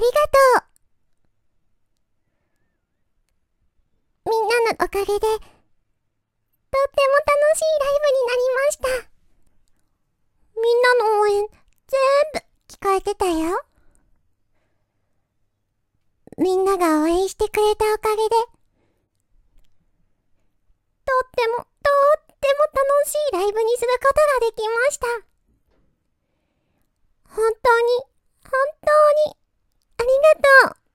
りがとう。みんなのおかげで、とっても楽しいライブになりました。みんなの応援、全部聞こえてたよ。みんなが応援してくれたおかげで、とっても楽しいライブにすることができました。本当に、ありがとう。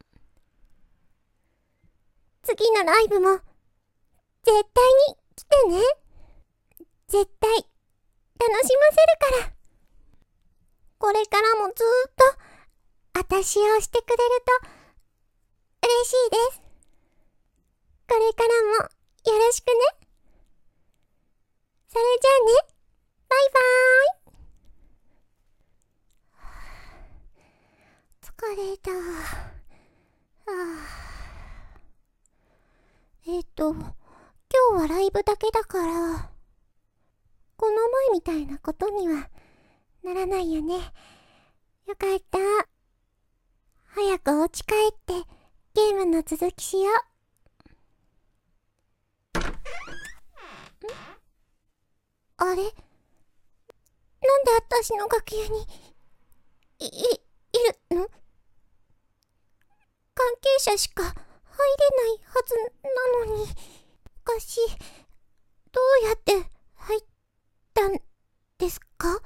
次のライブも、絶対に来てね。絶対、楽しませるから。これからもずーっと、あたしをしてくれると、嬉しいです。これからも、よろしくね。それじゃあね。バイバーイ。疲れた。今日はライブだけだから、この前みたいなことにはならないよね。よかった。早くお家帰ってゲームの続きしよう。あれ？なんで私の楽屋にいるの？関係者しか入れないはずなのに、おかしい。どうやって入ったんですか？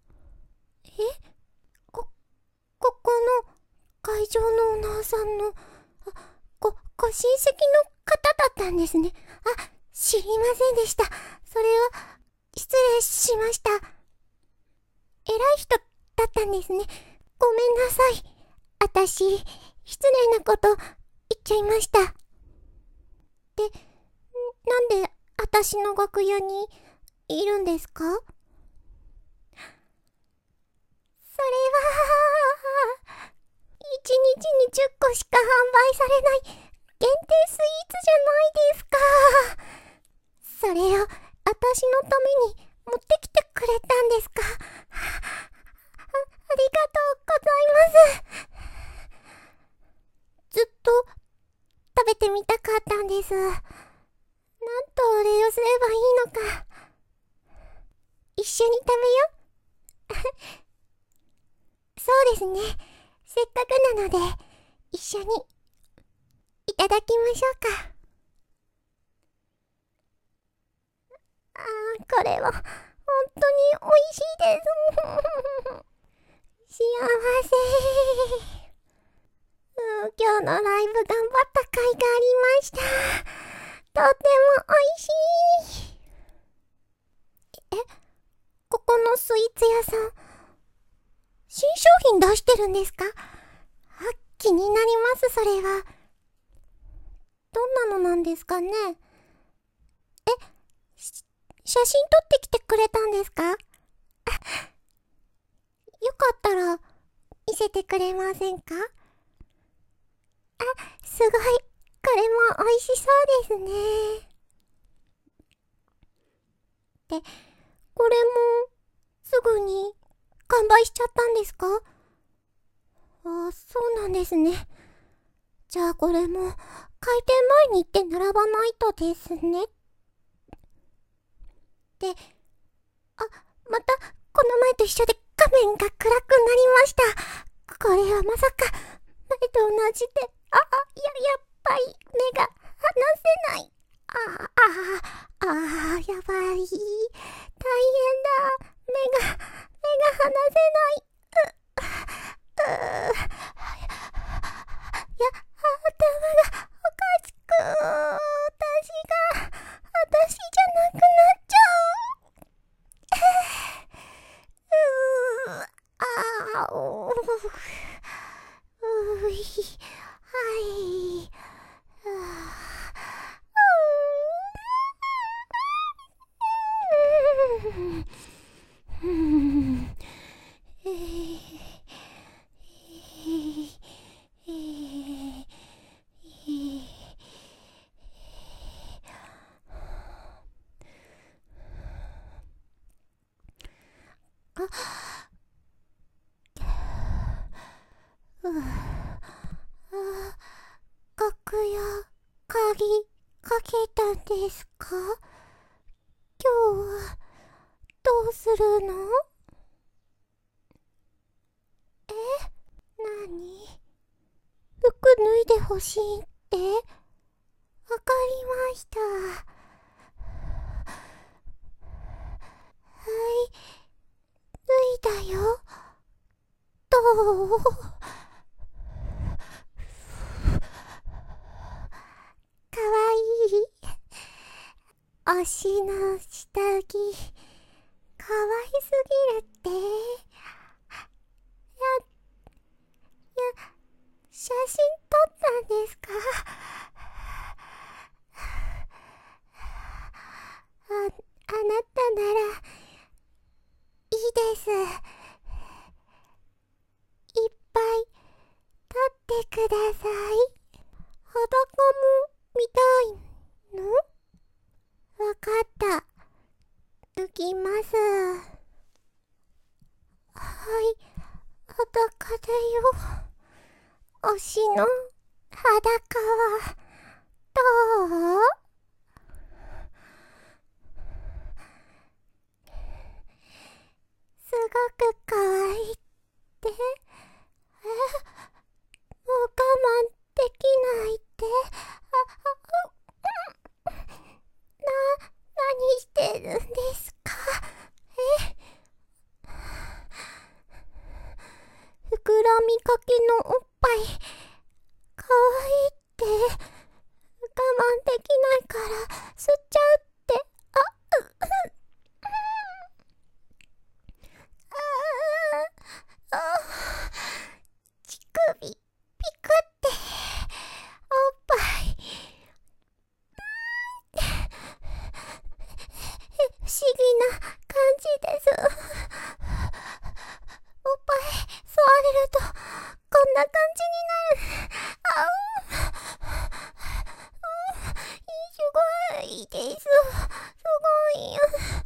ここの会場のオーナーさんの、ご親戚の方だったんですね。知りませんでした。それは、失礼しました。偉い人だったんですね。ごめんなさい。私、失礼なこと言っちゃいました。で、なんで私の楽屋にいるんですか？それは、1日に10個しか販売されない限定スイーツじゃないですか。それを私のために持ってきてくれたんですか？ありがとうございます。ずっと食べてみたかったんです。なんとお礼をすればいいのか。一緒に食べよう。そうですね。せっかくなので、一緒にいただきましょうか。これは本当に美味しいです。幸せ。今日のライブ頑張った甲斐がありました。とっても美味しい。ここのスイーツ屋さん、新商品出してるんですか？気になります、それは。どんなのなんですかね？写真撮ってきてくれたんですか？よかったら、見せてくれませんか？すごい。これも美味しそうですね。で、これも、すぐに、完売しちゃったんですか？そうなんですね。じゃあこれも、開店前に行って並ばないとですね。で、また、この前と一緒で画面が暗くなりました。これはまさか、前と同じで、やっぱり、目が離せない。やばい。大変だ。目が離せない。頭がおかしく、私じゃなくなっちゃう。はい。 着かけたんですか？今日はどうするの？なに？服脱いでほしいって？わかりました。はい、脱いだよ。どう？かわいい。推しの下着、かわいすぎるって。写真撮ったんですか？あなたならいいです。いっぱい撮ってください。裸も見たいの？わかった。脱ぎます。はい、裸だよ。推しの裸はどう？すごくかわいいって？もう我慢できないって？何してるんですか？膨らみかけのおっぱい、かわいいって。我慢できないから吸っちゃうって。乳首ピクっておっぱい不思議な感じです。おっぱい吸われるとこんな感じになる。すごいです。すごいよ。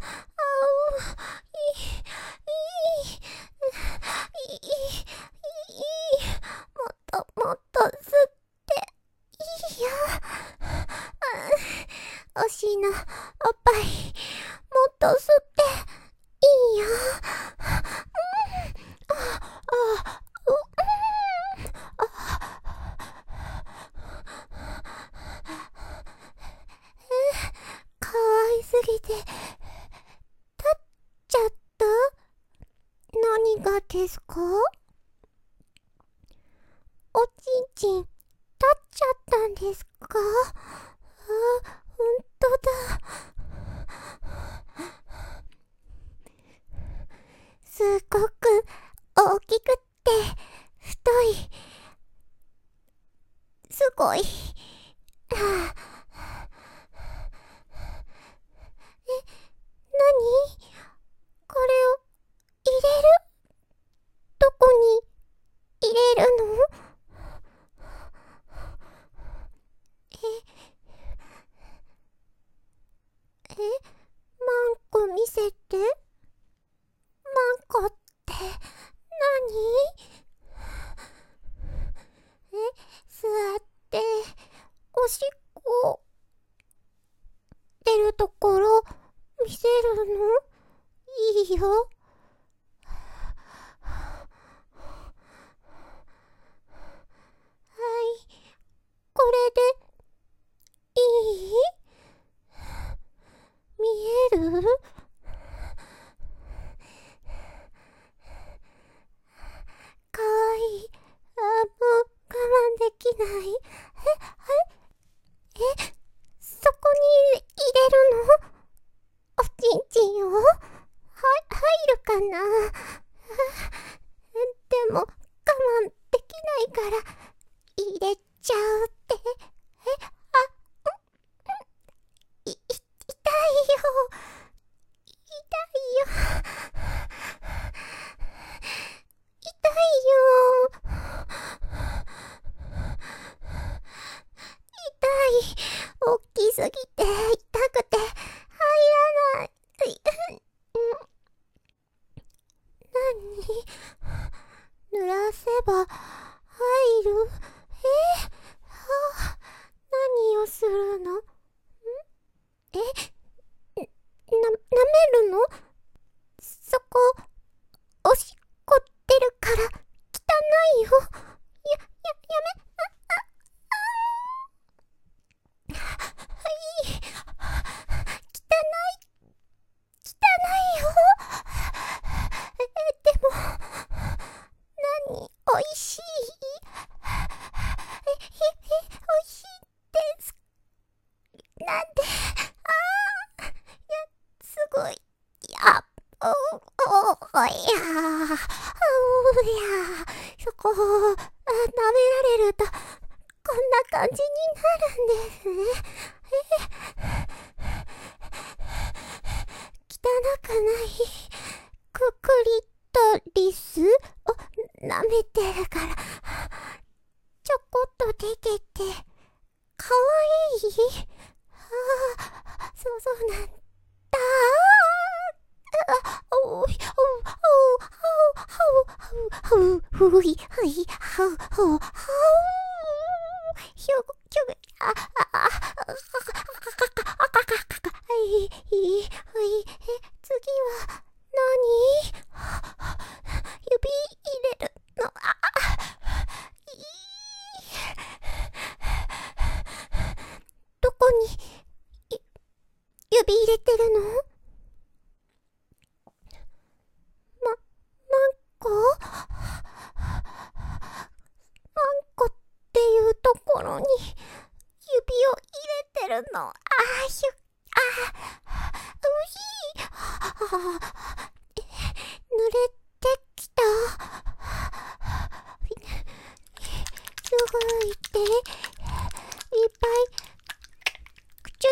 いい、いい、いい、いい、もっともっと吸っていいよ。推しのおっぱい、もっと吸っていいよ。かわいすぎて立っちゃった？何がですか？おちんちん立っちゃったんですか？ほんとだ。すっごく大きくって太い。すごい。何？これを入れる？どこに入れるの？マンコ見せて。マンコって何？座っておしっこ出るところ見せるの？いいよ。はい、これでいい？見える？かわいい。もう我慢できない。そこに入れるの？おちんちんを？入るかな？でも我慢できないから入れちゃうって。痛いよ。痛いよ。痛いよ。痛い。大きすぎて痛くて入らない。何？濡らせば入る？何をするの？え、舐めるの？そこ、おしっこ出るから汚いよ。やめ、はい。汚いよ。でも、おいしい？おいしいです。なんで？すごい。そこ、舐められると、こんな感じになるんですね。汚くない、クリトリスを舐めてるから、ちょこっと出てて、かわいい？そうなんだ。おい、ふい、はい、ひょご、次は何？指入れるの？どこに指入れてるの？マンコっていうところに指を入れてるの。濡れてきた。拭いて、いっぱい、くちゅって、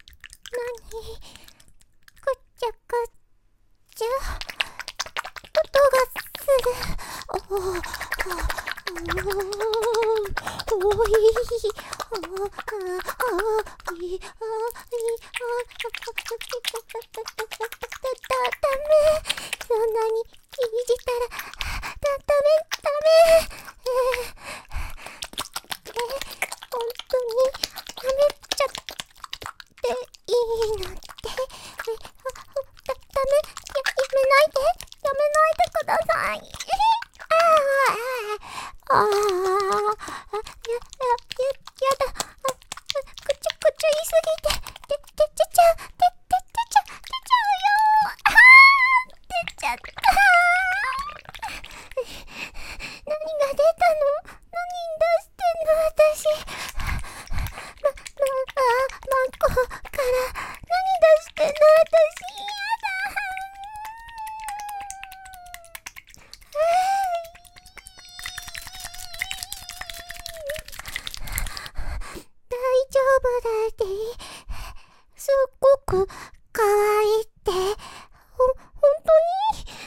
くちゃくちゃ、音がする。ダメ。そんなにいじったら、ダメ。本当に舐めちゃっていいのって？ダメ。やめないでください。やだ。くちゅ言いすぎて、出ちゃうよ。出ちゃった。何が出たの？何出してんの私。マンコから何出してんの私。やだ。大丈夫だって。すっごく可愛いって。本当に？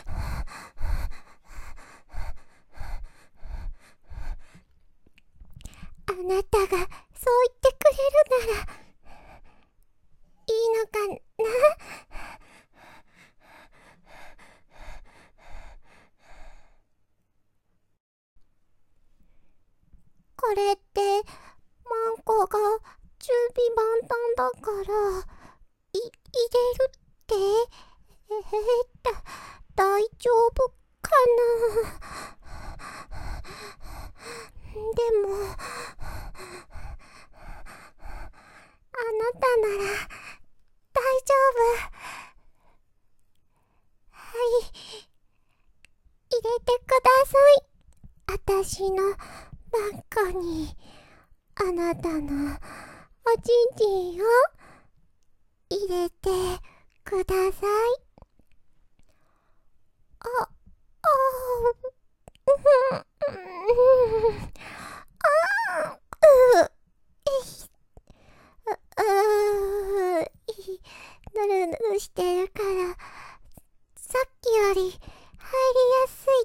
あなたがそう言ってくれるならいいのかな？これってマンコが準備万端だから入れるって？大丈夫かな？でもあなたなら大丈夫。はい、入れてください。私のバンコにあなたのおちんちんを入れてください。ぬるぬるしてるからさっきより入りやすい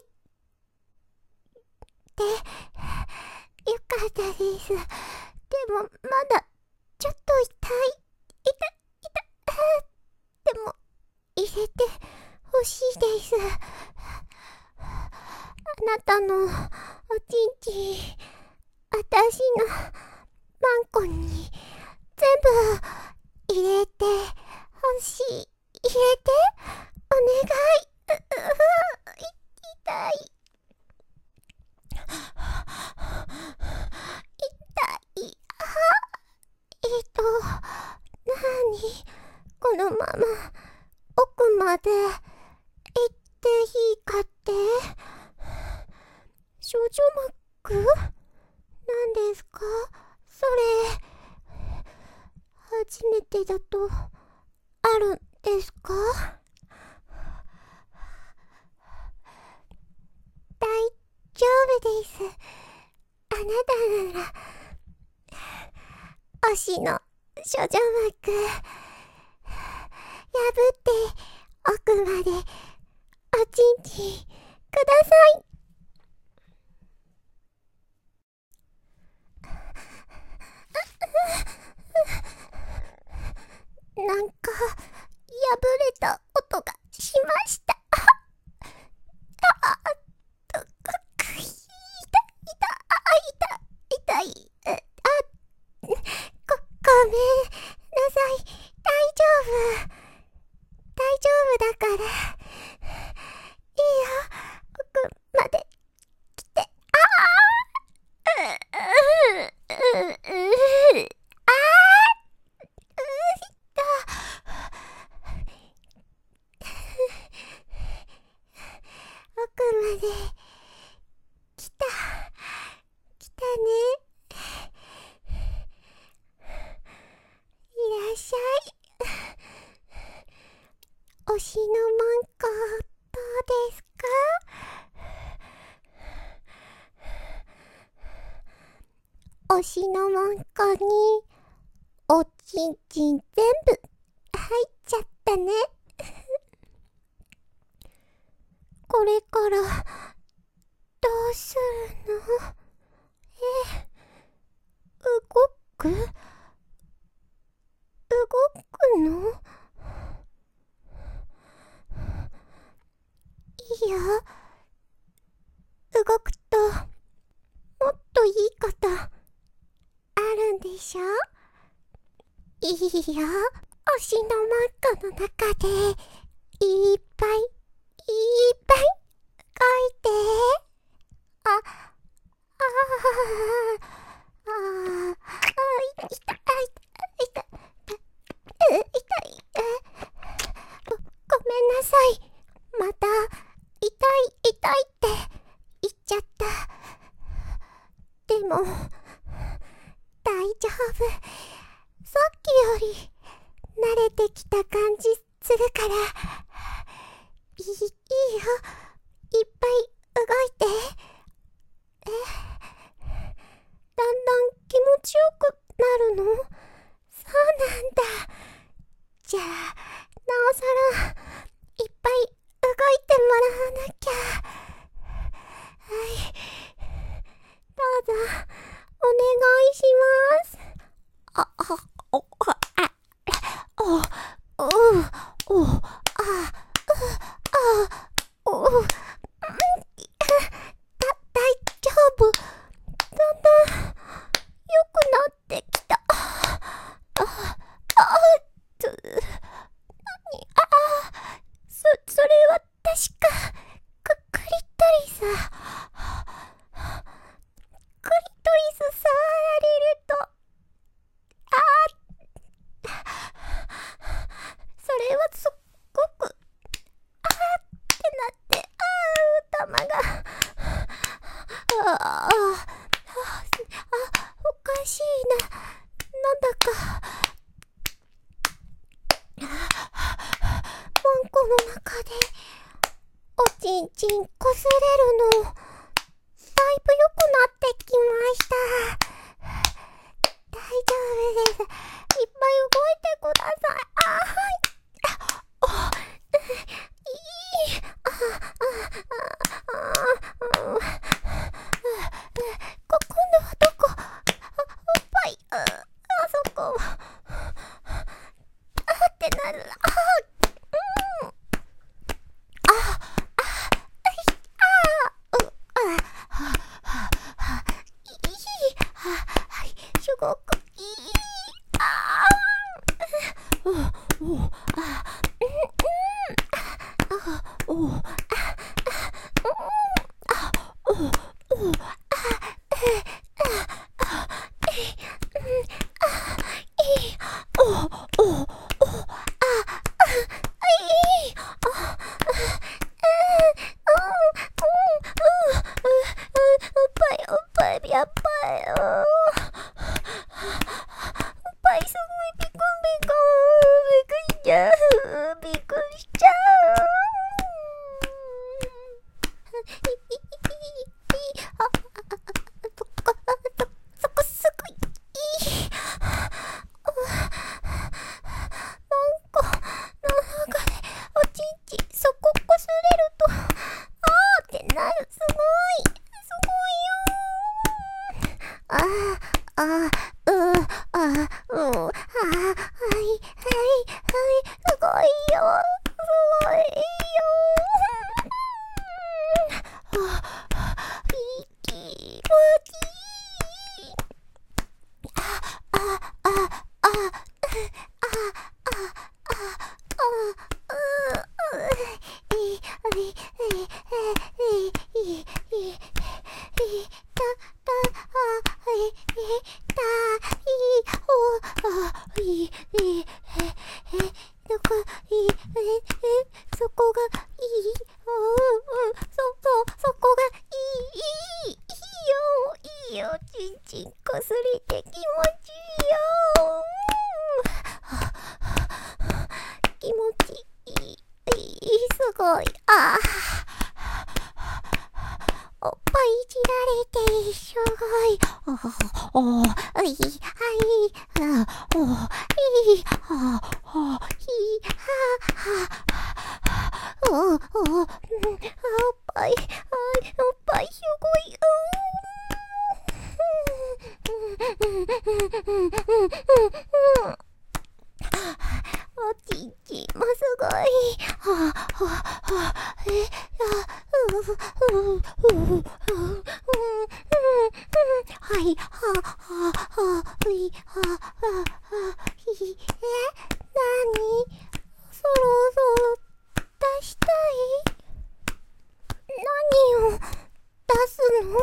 ってよかったです。でもまだちょっと痛い。でも入れてほしいです。あなたのおちんちん、私のマンコに全部入れてほしい。入れてお願い。痛い。痛い。なに？このまま奥まで行っていいかって？少女膜？なんですか？それ、初めてだとあるんですか？大丈夫です。あなたなら推しの少女膜破って奥までおちんちんください。なんか破れた音がしました。痛い。ごめんなさい。大丈夫だから。いいよ、奥まで来て。奥まで来たね。いらっしゃい。推しのマンコどうですか？推しのマンコにおちんちん全部入っちゃったね。これからどうするの？動くの？いや、動くともっといいことあるんでしょ？いいよ、推しのマンコの中でいっぱい書いて。痛い。ごめんなさい。また痛いって言っちゃった。でも大丈夫。さっきより慣れてきた感じするから。いいよ、いっぱい動いて。だんだん気持ちよくなるの？そうなんだ。じゃあ、なおさらいっぱい動いてもらわなきゃ。はい。どうぞ、お願いします。大丈夫。だんだん良くなってきた。それは確かクリトリス。クリトリス触られると、それはすっごくってなって、頭がおかしいな。なんだかマンコの中でおちんちんこすれるのだいぶ良くなってきました。大丈夫です。いっぱい動いてください。ここのどこ？おっぱい。そこ。ってなる。すごくいい。 そこがいい。そこがいいよ。ちんちんこすれて気持ちいいよ。気持ちいい。すごい。おっぱいいじられてすごい。おっぱいすごい。おちんちんもすごい。なに？そろそろ出したい？何を出すの？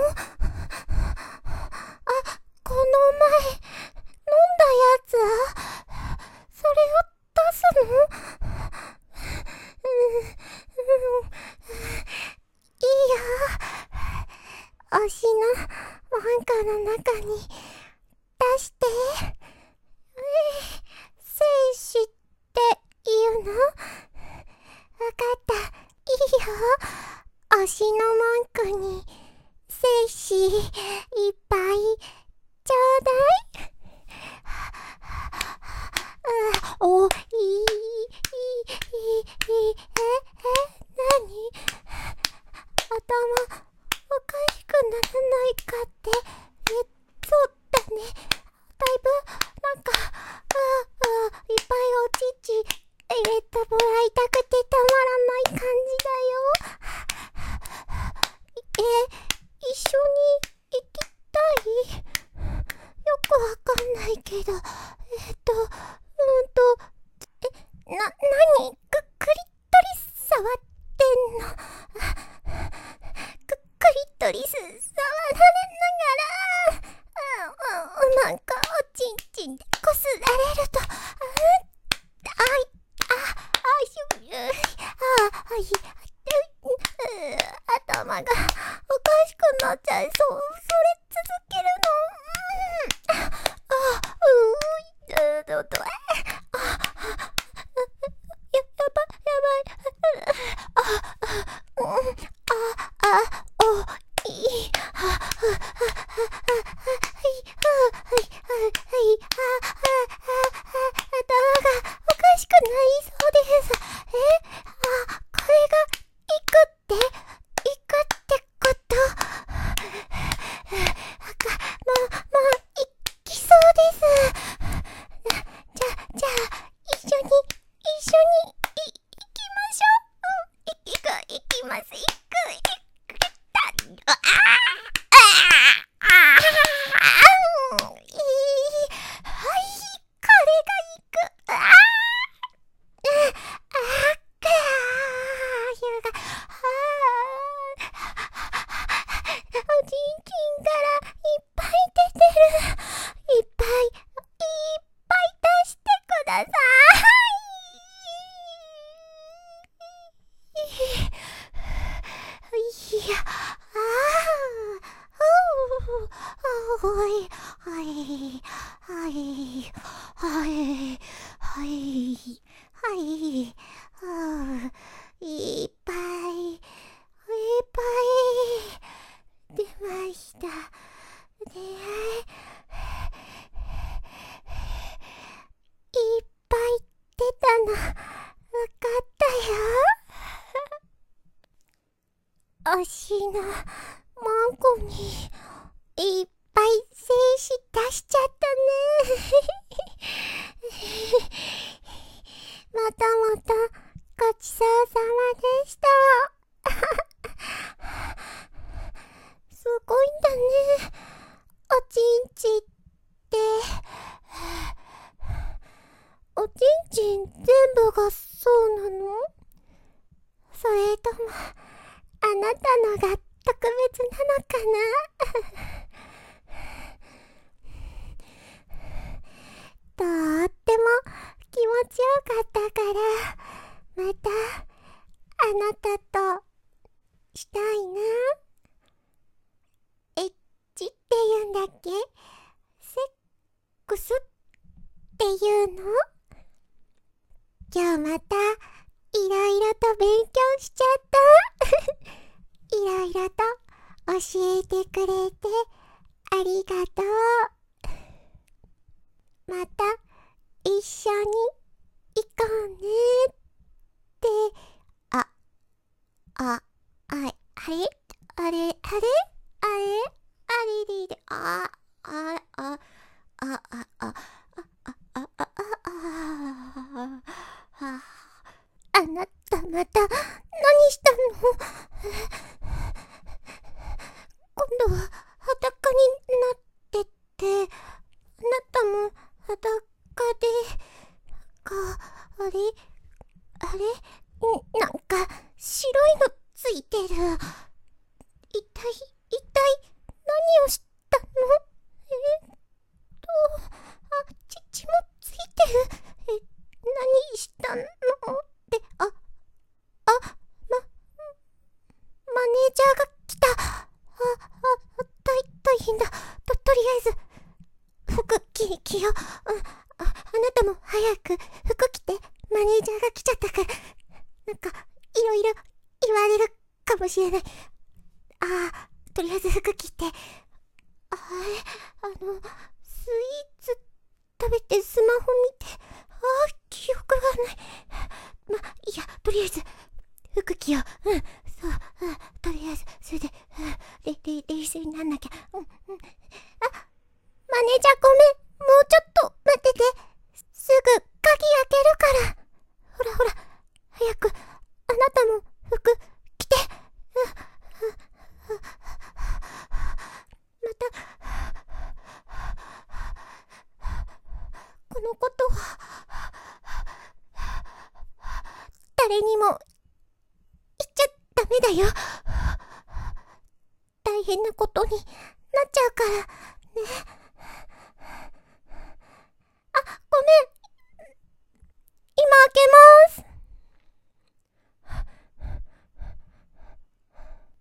この前飲んだやつ？それを出すの？いいよ。推しの漫画の中に出して。精子って言うの？わかった。いいよ。推しの文句に精子いっぱいちょうだい。何？頭おかしくならないかって。そうだね。だいぶなんかいっぱいおちち入れてもらいたくてたまらない感じだよ。一緒に行きたい？よくわかんないけど、なに？クリトリス触ってんの？クリトリス触られながら、なんかおちんちんでこすられると、頭がおかしくなっちゃいそう。それ続けるの？いっぱい出ました。いっぱい出たのわかったよ。推しのマンコにいっぱい精子出しちゃったね。またごちそうさまでした。すごいんだね。おちんちって。おちんちん全部がそうなの？それともなたのが特別なのかな。とっても気持ちよかったから、またあなたとしたいな。エッチって言うんだっけ？セックスっていうの？今日またいろいろと勉強しちゃった。いろいろと教えてくれてありがとう。また一緒に行こうねって。あれあれれれ、あなたまた何したの？今度は裸になってて、あなたも裸で、あれなんか白いのついてる。一体何をしたの？乳もついてる。何したのって、マネージャーが来た。大変だ。とりあえず、服着よう。あなたも早く服着て、マネージャーが来ちゃったから、なんか、いろいろ言われるかもしれない。とりあえず服着て。スイーツ食べてスマホ見て、記憶がない。いいや、とりあえず服着よう。とりあえずそれで、冷静になんなきゃ。マネージャーごめん、もうちょっと待ってて。すぐ鍵開けるから。ほら早く。あなたも服着て。またこのことは誰にも言っちゃダメだよ。大変なことになっちゃうからね。